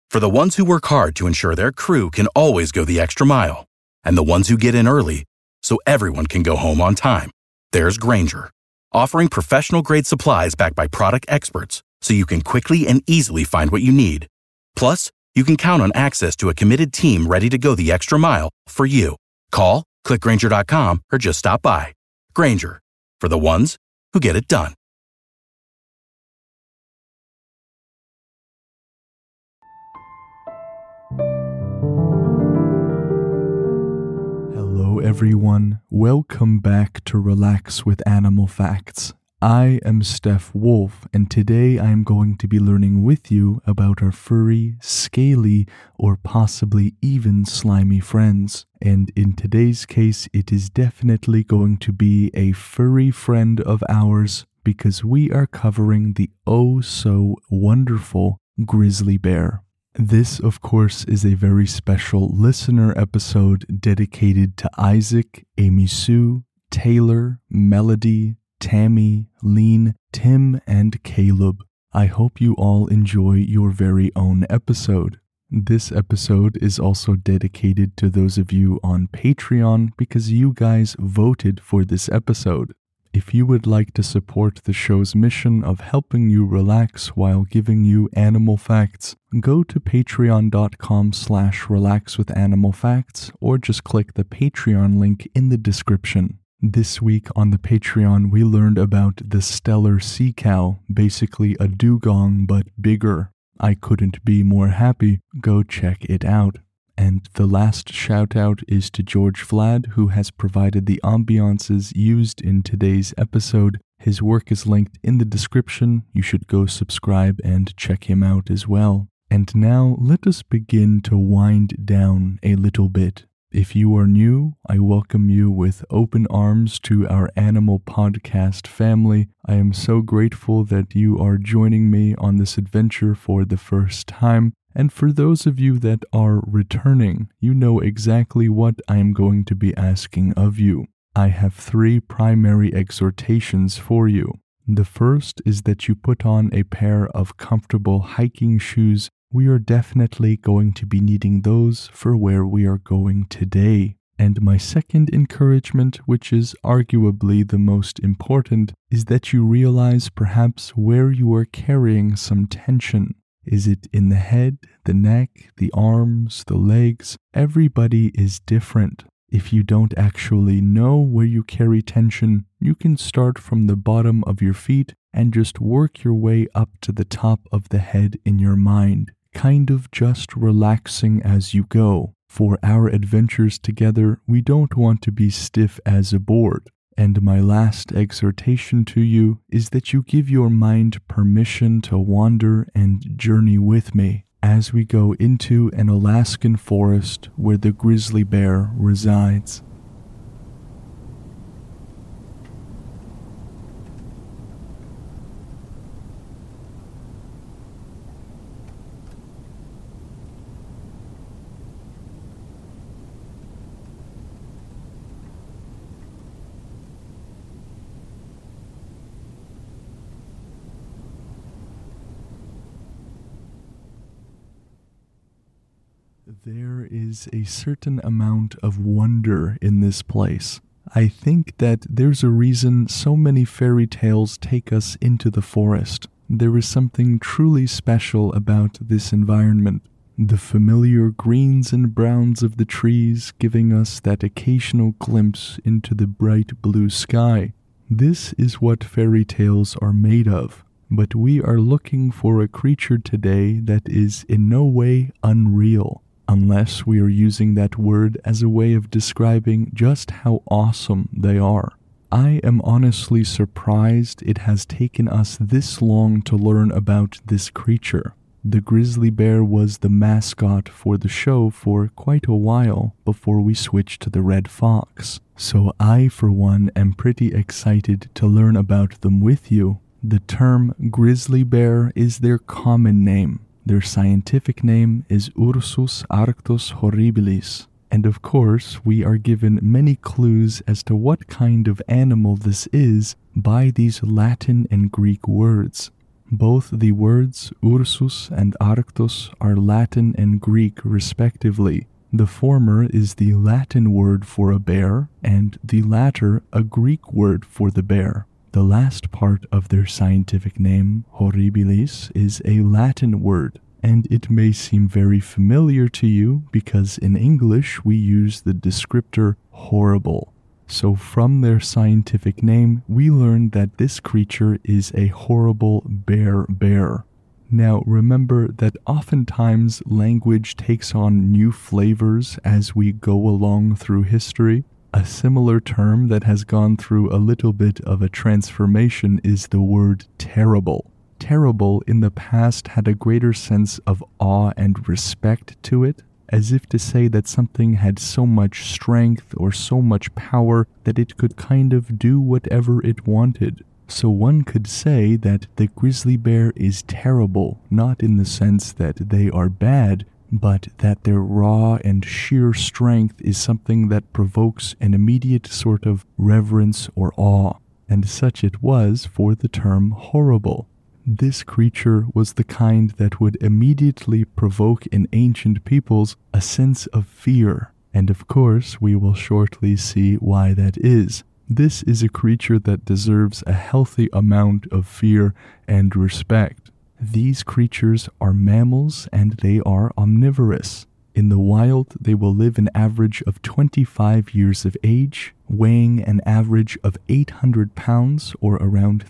For the ones who work hard to ensure their crew can always go the extra mile, and the ones who get in early so everyone can go home on time, there's Grainger, offering professional-grade supplies backed by product experts so you can quickly and easily find what you need. Plus, you can count on access to a committed team ready to go the extra mile for you. Call, click Grainger.com, or just stop by. Grainger, for the ones who get it done. Hello everyone, welcome back to Relax with Animal Facts. I am Steph Wolf, and today I am going to be learning with you about our furry, scaly, or possibly even slimy friends. And in today's case, it is definitely going to be a furry friend of ours because we are covering the oh-so-wonderful grizzly bear. This, of course, is a very special listener episode dedicated to Isaac, Amy Sue, Taylor, Melody, Tammy, Lean, Tim, and Caleb. I hope you all enjoy your very own episode. This episode is also dedicated to those of you on Patreon because you guys voted for this episode. If you would like to support the show's mission of helping you relax while giving you animal facts, go to patreon.com/relaxwithanimalfacts or just click the Patreon link in the description. This week on the Patreon, we learned about the Steller sea cow, basically a dugong but bigger. I couldn't be more happy. Go check it out. And the last shout out is to George Vlad, who has provided the ambiances used in today's episode. His work is linked in the description. You should go subscribe and check him out as well. And now let us begin to wind down a little bit. If you are new, I welcome you with open arms to our animal podcast family. I am so grateful that you are joining me on this adventure for the first time. And for those of you that are returning, you know exactly what I am going to be asking of you. I have 3 primary exhortations for you. The first is that you put on a pair of comfortable hiking shoes. We are definitely going to be needing those for where we are going today. And my second encouragement, which is arguably the most important, is that you realize perhaps where you are carrying some tension. Is it in the head, the neck, the arms, the legs? Everybody is different. If you don't actually know where you carry tension, you can start from the bottom of your feet and just work your way up to the top of the head in your mind. Kind of just relaxing as you go. For our adventures together, we don't want to be stiff as a board. And my last exhortation to you is that you give your mind permission to wander and journey with me as we go into an Alaskan forest where the grizzly bear resides. There is a certain amount of wonder in this place. I think that there's a reason so many fairy tales take us into the forest. There is something truly special about this environment. The familiar greens and browns of the trees giving us that occasional glimpse into the bright blue sky. This is what fairy tales are made of. But we are looking for a creature today that is in no way unreal. Unless we are using that word as a way of describing just how awesome they are. I am honestly surprised it has taken us this long to learn about this creature. The grizzly bear was the mascot for the show for quite a while before we switched to the red fox. So I, for one, am pretty excited to learn about them with you. The term grizzly bear is their common name. Their scientific name is Ursus arctos horribilis. And of course, we are given many clues as to what kind of animal this is by these Latin and Greek words. Both the words Ursus and Arctos are Latin and Greek respectively. The former is the Latin word for a bear, and the latter a Greek word for the bear. The last part of their scientific name, horribilis, is a Latin word, and it may seem very familiar to you because in English we use the descriptor horrible. So from their scientific name, we learn that this creature is a horrible bear. Now remember that oftentimes language takes on new flavors as we go along through history. A similar term that has gone through a little bit of a transformation is the word terrible. Terrible in the past had a greater sense of awe and respect to it, as if to say that something had so much strength or so much power that it could kind of do whatever it wanted. So one could say that the grizzly bear is terrible, not in the sense that they are bad, but that their raw and sheer strength is something that provokes an immediate sort of reverence or awe, and such it was for the term horrible. This creature was the kind that would immediately provoke in ancient peoples a sense of fear, and of course we will shortly see why that is. This is a creature that deserves a healthy amount of fear and respect. These creatures are mammals and they are omnivorous. In the wild, they will live an average of 25 years of age, weighing an average of 800 pounds or around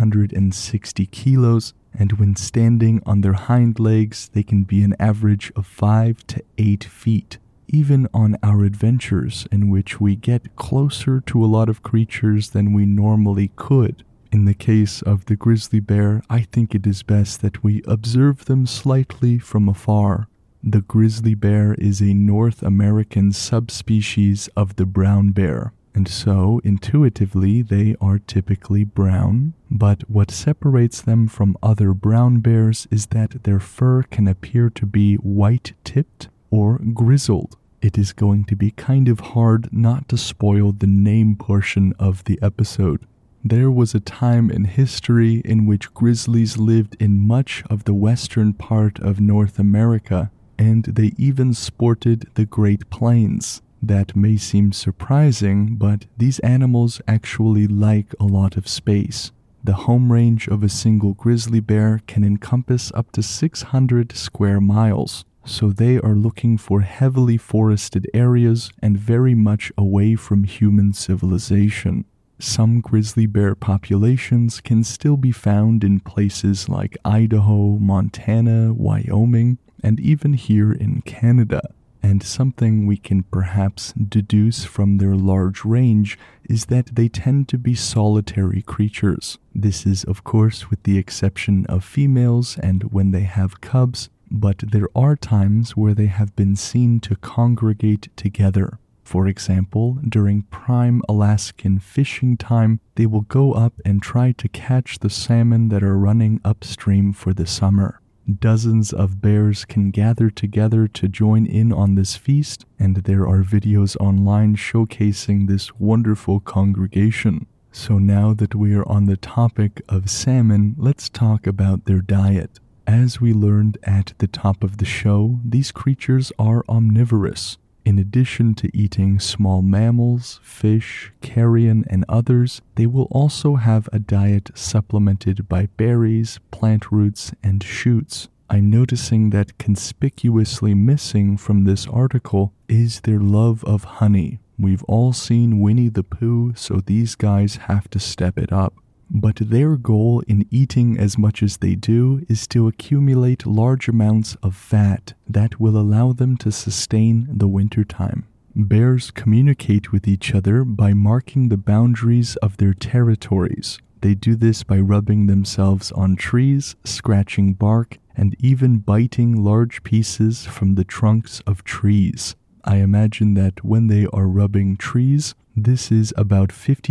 360 kilos, and when standing on their hind legs, they can be an average of 5 to 8 feet. Even on our adventures in which we get closer to a lot of creatures than we normally could. In the case of the grizzly bear, I think it is best that we observe them slightly from afar. The grizzly bear is a North American subspecies of the brown bear, and so intuitively they are typically brown, but what separates them from other brown bears is that their fur can appear to be white-tipped or grizzled. It is going to be kind of hard not to spoil the name portion of the episode. There was a time in history in which grizzlies lived in much of the western part of North America, and they even sported the Great Plains. That may seem surprising, but these animals actually like a lot of space. The home range of a single grizzly bear can encompass up to 600 square miles. So they are looking for heavily forested areas and very much away from human civilization. Some grizzly bear populations can still be found in places like Idaho, Montana, Wyoming, and even here in Canada. And something we can perhaps deduce from their large range is that they tend to be solitary creatures. This is, of course, with the exception of females and when they have cubs, but there are times where they have been seen to congregate together. For example, during prime Alaskan fishing time, they will go up and try to catch the salmon that are running upstream for the summer. Dozens of bears can gather together to join in on this feast, and there are videos online showcasing this wonderful congregation. So now that we are on the topic of salmon, let's talk about their diet. As we learned at the top of the show, these creatures are omnivorous. In addition to eating small mammals, fish, carrion, and others, they will also have a diet supplemented by berries, plant roots, and shoots. I'm noticing that conspicuously missing from this article is their love of honey. We've all seen Winnie the Pooh, so these guys have to step it up. But their goal in eating as much as they do is to accumulate large amounts of fat that will allow them to sustain the wintertime. Bears communicate with each other by marking the boundaries of their territories. They do this by rubbing themselves on trees, scratching bark, and even biting large pieces from the trunks of trees. I imagine that when they are rubbing trees, this is about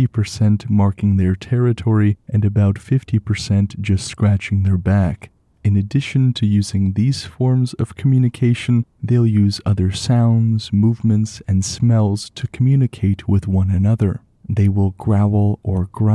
50% marking their territory and about 50% just scratching their back. In addition to using these forms of communication, they'll use other sounds, movements, and smells to communicate with one another. They will growl or grunt,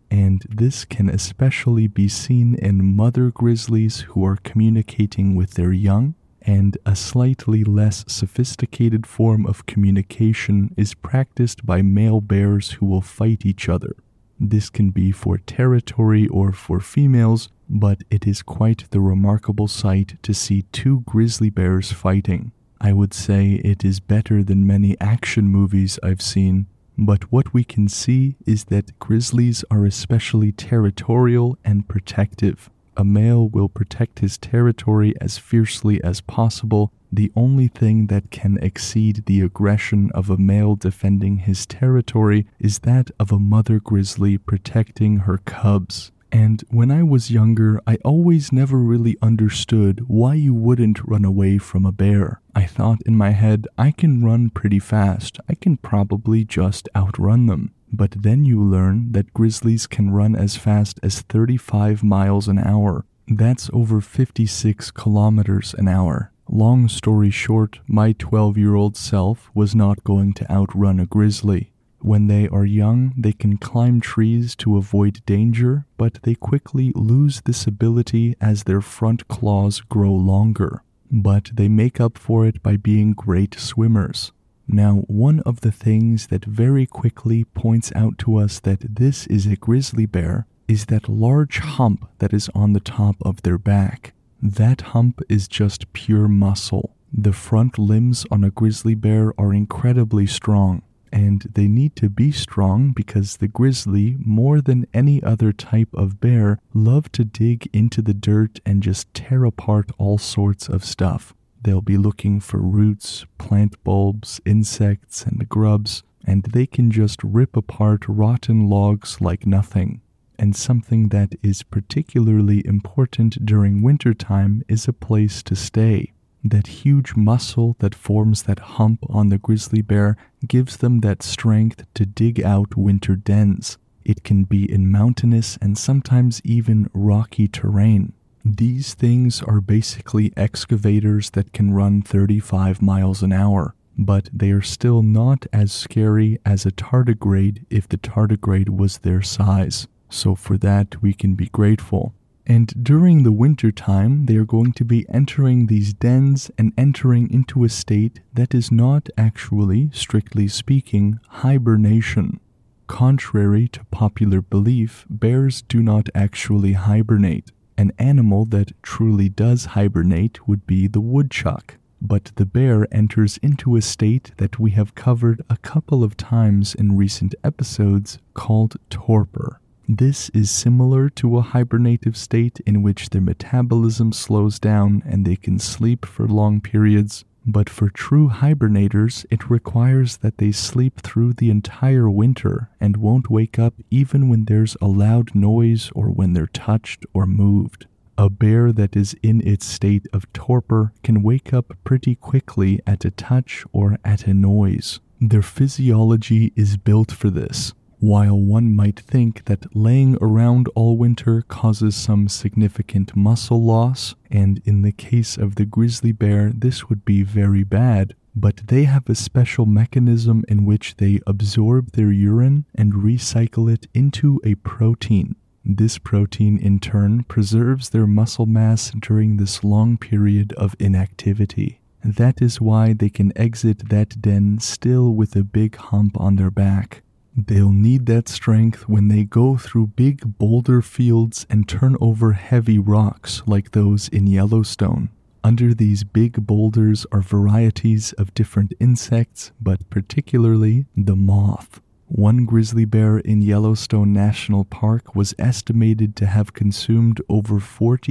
and this can especially be seen in mother grizzlies who are communicating with their young, and a slightly less sophisticated form of communication is practiced by male bears who will fight each other. This can be for territory or for females, but it is quite the remarkable sight to see two grizzly bears fighting. I would say it is better than many action movies I've seen, but what we can see is that grizzlies are especially territorial and protective. A male will protect his territory as fiercely as possible. The only thing that can exceed the aggression of a male defending his territory is that of a mother grizzly protecting her cubs. And when I was younger, I always never really understood why you wouldn't run away from a bear. I thought in my head, I can run pretty fast. I can probably just outrun them. But then you learn that grizzlies can run as fast as 35 miles an hour. That's over 56 kilometers an hour. Long story short, my 12-year-old self was not going to outrun a grizzly. When they are young, they can climb trees to avoid danger, but they quickly lose this ability as their front claws grow longer. But they make up for it by being great swimmers. Now, one of the things that very quickly points out to us that this is a grizzly bear is that large hump that is on the top of their back. That hump is just pure muscle. The front limbs on a grizzly bear are incredibly strong, and they need to be strong because the grizzly, more than any other type of bear, love to dig into the dirt and just tear apart all sorts of stuff. They'll be looking for roots, plant bulbs, insects, and grubs, and they can just rip apart rotten logs like nothing. And something that is particularly important during wintertime is a place to stay. That huge muscle that forms that hump on the grizzly bear gives them that strength to dig out winter dens. It can be in mountainous and sometimes even rocky terrain. These things are basically excavators that can run 35 miles an hour, but they are still not as scary as a tardigrade if the tardigrade was their size. So for that, we can be grateful. And during the winter time, they are going to be entering these dens and entering into a state that is not actually, strictly speaking, hibernation. Contrary to popular belief, bears do not actually hibernate. An animal that truly does hibernate would be the woodchuck, but the bear enters into a state that we have covered a couple of times in recent episodes called torpor. This is similar to a hibernative state in which their metabolism slows down and they can sleep for long periods, but for true hibernators, it requires that they sleep through the entire winter and won't wake up even when there's a loud noise or when they're touched or moved. A bear that is in its state of torpor can wake up pretty quickly at a touch or at a noise. Their physiology is built for this. While one might think that laying around all winter causes some significant muscle loss, and in the case of the grizzly bear this would be very bad, but they have a special mechanism in which they absorb their urine and recycle it into a protein. This protein in turn preserves their muscle mass during this long period of inactivity. That is why they can exit that den still with a big hump on their back. They'll need that strength when they go through big boulder fields and turn over heavy rocks like those in Yellowstone. Under these big boulders are varieties of different insects, but particularly the moth. One grizzly bear in Yellowstone National Park was estimated to have consumed over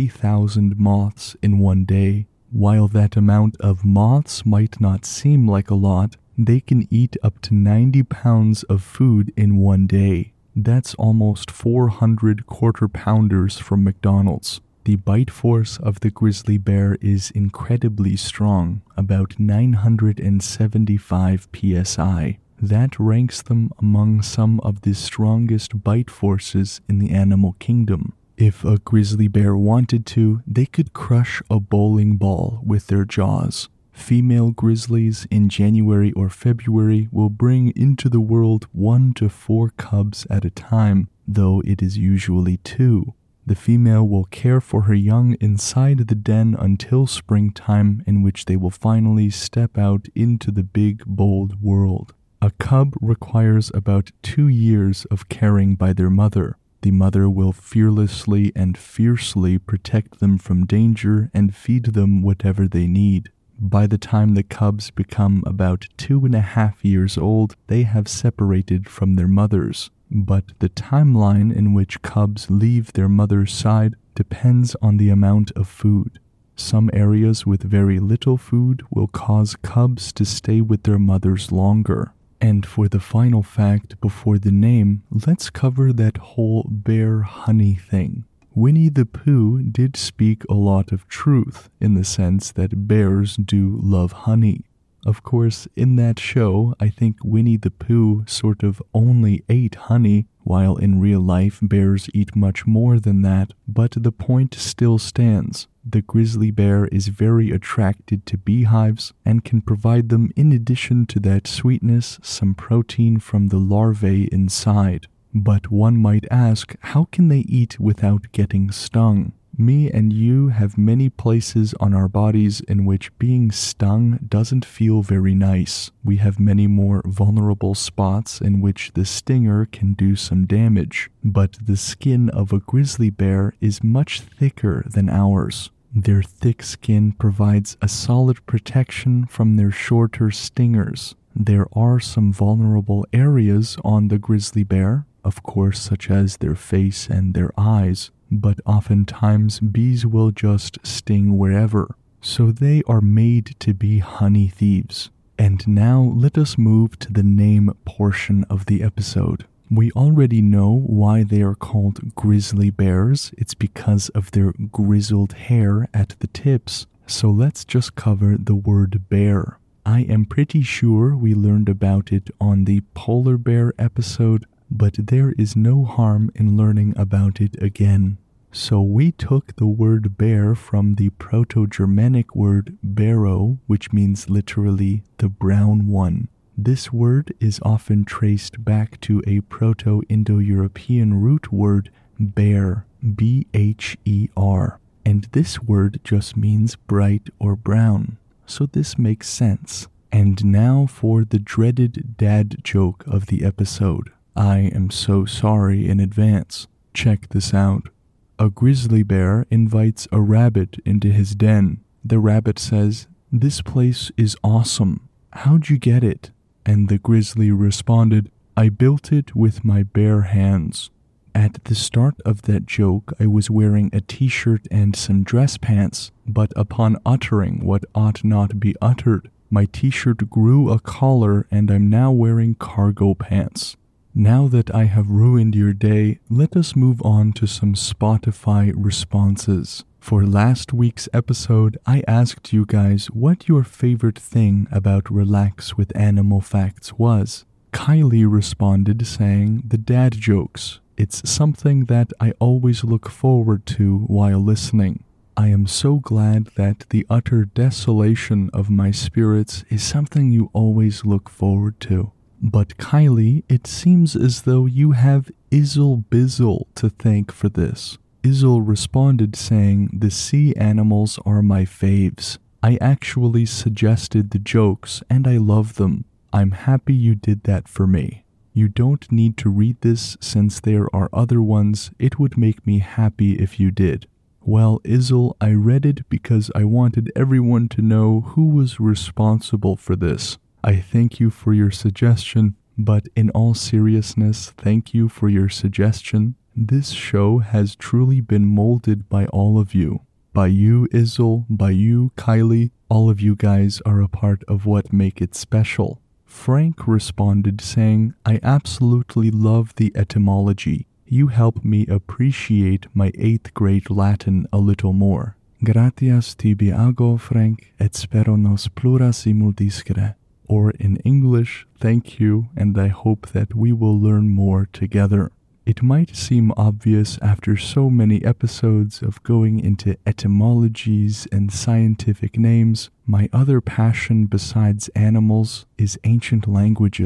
40,000 moths in one day. While that amount of moths might not seem like a lot, they can eat up to 90 pounds of food in one day. That's almost 400 quarter-pounders from McDonald's. The bite force of the grizzly bear is incredibly strong, about 975 psi. That ranks them among some of the strongest bite forces in the animal kingdom. If a grizzly bear wanted to, they could crush a bowling ball with their jaws. Female grizzlies in January or February will bring into the world 1 to 4 cubs at a time. though it is usually 2. The female will care for her young inside the den until springtime, in which they will finally step out into the big, bold world. A cub requires about 2 years of caring by their mother. The mother will fearlessly and fiercely protect them from danger and feed them whatever they need. By the time the cubs become about 2.5 years old, they have separated from their mothers. But the timeline in which cubs leave their mother's side depends on the amount of food. Some areas with very little food will cause cubs to stay with their mothers longer. And for the final fact before the name, let's cover that whole bear honey thing. Winnie the Pooh did speak a lot of truth in the sense that bears do love honey. Of course, in that show, I think Winnie the Pooh sort of only ate honey, while in real life bears eat much more than that, but the point still stands. The grizzly bear is very attracted to beehives and can provide them, in addition to that sweetness, some protein from the larvae inside. But one might ask, how can they eat without getting stung? Me and you have many places on our bodies in which being stung doesn't feel very nice. We have many more vulnerable spots in which the stinger can do some damage. But the skin of a grizzly bear is much thicker than ours. Their thick skin provides a solid protection from their shorter stingers. There are some vulnerable areas on the grizzly bear, of course, such as their face and their eyes, but oftentimes bees will just sting wherever, so they are made to be honey thieves. And now let us move to the name portion of the episode. We already know why they are called grizzly bears. It's because of their grizzled hair at the tips, so let's just cover the word bear. I am pretty sure we learned about it on the polar bear episode, but there is no harm in learning about it again. So we took the word bear from the Proto-Germanic word barrow, which means literally the brown one. This word is often traced back to a Proto-Indo-European root word bear, B-H-E-R, and this word just means bright or brown. So this makes sense. And now for the dreaded dad joke of the episode. I am so sorry in advance. Check this out. A grizzly bear invites a rabbit into his den. The rabbit says, "This place is awesome. How'd you get it?" And the grizzly responded, "I built it with my bare hands." At the start of that joke, I was wearing a t-shirt and some dress pants, but upon uttering what ought not be uttered, my t-shirt grew a collar and I'm now wearing cargo pants. Now that I have ruined your day, let us move on to some Spotify responses. For last week's episode, I asked you guys what your favorite thing about Relax with Animal Facts was. Kylie responded saying, "The dad jokes. It's something that I always look forward to while listening. I am so glad that the utter desolation of my spirits is something you always look forward to." But Kylie, it seems as though you have Izzle Bizzle to thank for this. Izzle responded saying, "The sea animals are my faves. I actually suggested the jokes and I love them. I'm happy you did that for me. You don't need to read this since there are other ones. It would make me happy if you did." Well, Izzle, I read it because I wanted everyone to know who was responsible for this. I thank you for your suggestion, but in all seriousness, thank you for your suggestion. This show has truly been molded by all of you. By you, Izzle, by you, Kylie, all of you guys are a part of what make it special. Frank responded saying, "I absolutely love the etymology. You help me appreciate my 8th grade Latin a little more. Gratias tibi ago, Frank, et spero nos plura simul discere." Or in English, thank you, and I hope that we will learn more together. It might seem obvious after so many episodes of going into etymologies and scientific names, my other passion besides animals is ancient languages.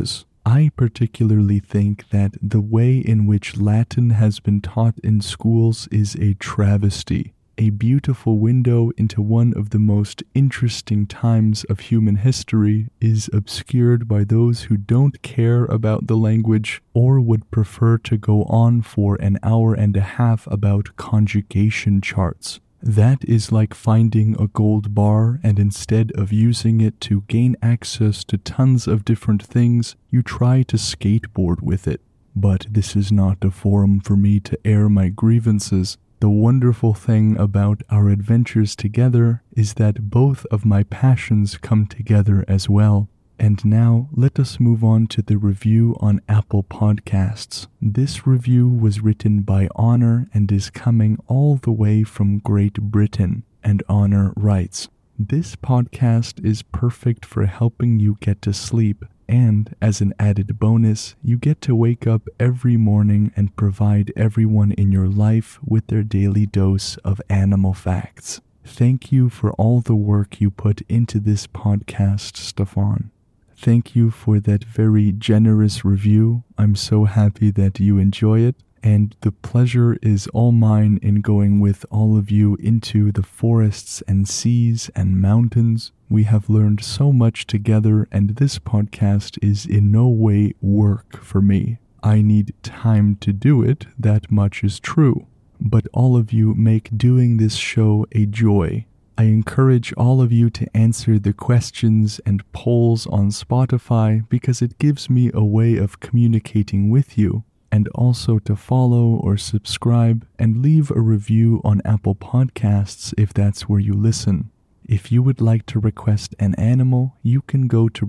I particularly think that the way in which Latin has been taught in schools is a travesty, a beautiful window into one of the most interesting times of human history is obscured by those who don't care about the language or would prefer to go on for an hour and a half about conjugation charts. That is like finding a gold bar and instead of using it to gain access to tons of different things, you try to skateboard with it. But this is not a forum for me to air my grievances. The wonderful thing about our adventures together is that both of my passions come together as well. And now, let us move on to the review on Apple Podcasts. This review was written by Honor and is coming all the way from Great Britain. And Honor writes, "This podcast is perfect for helping you get to sleep. And, as an added bonus, you get to wake up every morning and provide everyone in your life with their daily dose of animal facts. Thank you for all the work you put into this podcast, Stefan." Thank you for that very generous review. I'm so happy that you enjoy it, and the pleasure is all mine in going with all of you into the forests and seas and mountains. We have learned so much together, and this podcast is in no way work for me. I need time to do it, that much is true. But all of you make doing this show a joy. I encourage all of you to answer the questions and polls on Spotify because it gives me a way of communicating with you, and also to follow or subscribe and leave a review on Apple Podcasts if that's where you listen. If you would like to request an animal, you can go to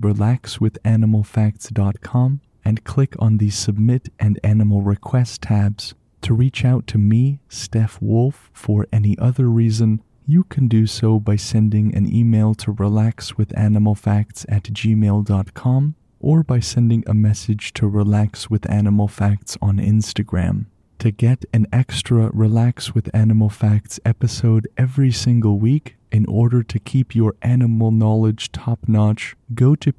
relaxwithanimalfacts.com and click on the Submit and Animal Request tabs. To reach out to me, Steph Wolf, for any other reason, you can do so by sending an email to relaxwithanimalfacts@gmail.com or by sending a message to Relax with Animal Facts on Instagram. To get an extra Relax with Animal Facts episode every single week, in order to keep your animal knowledge top-notch, go to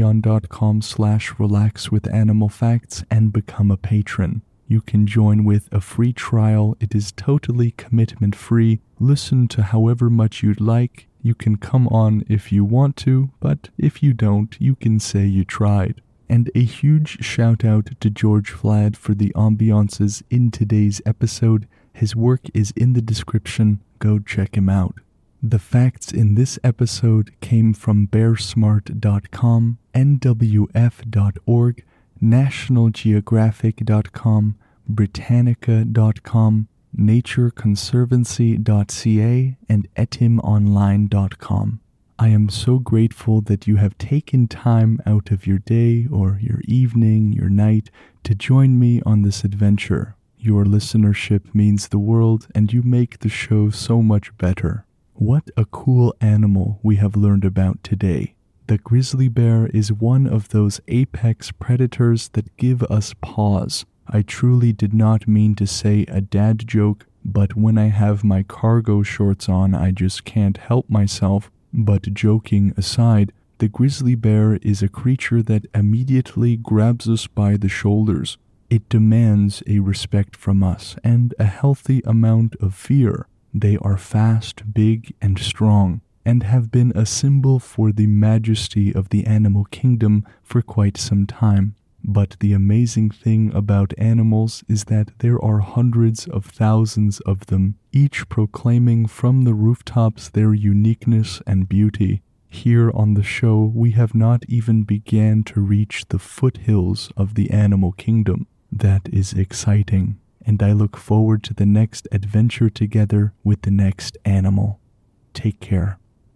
patreon.com/relaxwithanimalfacts and become a patron. You can join with a free trial. It is totally commitment-free. Listen to however much you'd like. You can come on if you want to, but if you don't, you can say you tried. And a huge shout out to George Vlad for the ambiances in today's episode. His work is in the description. Go check him out. The facts in this episode came from bearsmart.com, nwf.org, nationalgeographic.com, britannica.com, natureconservancy.ca, and etimonline.com. I am so grateful that you have taken time out of your day or your evening, your night, to join me on this adventure. Your listenership means the world, and you make the show so much better. What a cool animal we have learned about today. The grizzly bear is one of those apex predators that give us pause. I truly did not mean to say a dad joke, but when I have my cargo shorts on, I just can't help myself. But joking aside, the grizzly bear is a creature that immediately grabs us by the shoulders. It demands a respect from us and a healthy amount of fear. They are fast, big, and strong, and have been a symbol for the majesty of the animal kingdom for quite some time. But the amazing thing about animals is that there are hundreds of thousands of them, each proclaiming from the rooftops their uniqueness and beauty. Here on the show, we have not even began to reach the foothills of the animal kingdom. That is exciting, and I look forward to the next adventure together with the next animal. Take care.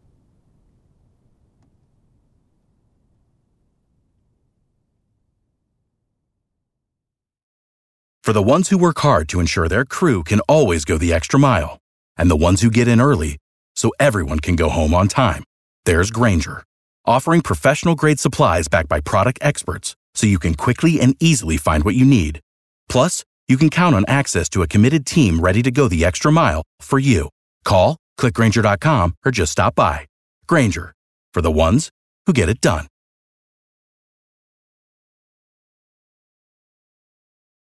For the ones who work hard to ensure their crew can always go the extra mile, and the ones who get in early so everyone can go home on time, there's Grainger, offering professional-grade supplies backed by product experts so you can quickly and easily find what you need. Plus, you can count on access to a committed team ready to go the extra mile for you. Call, click Grainger.com, or just stop by. Grainger, for the ones who get it done.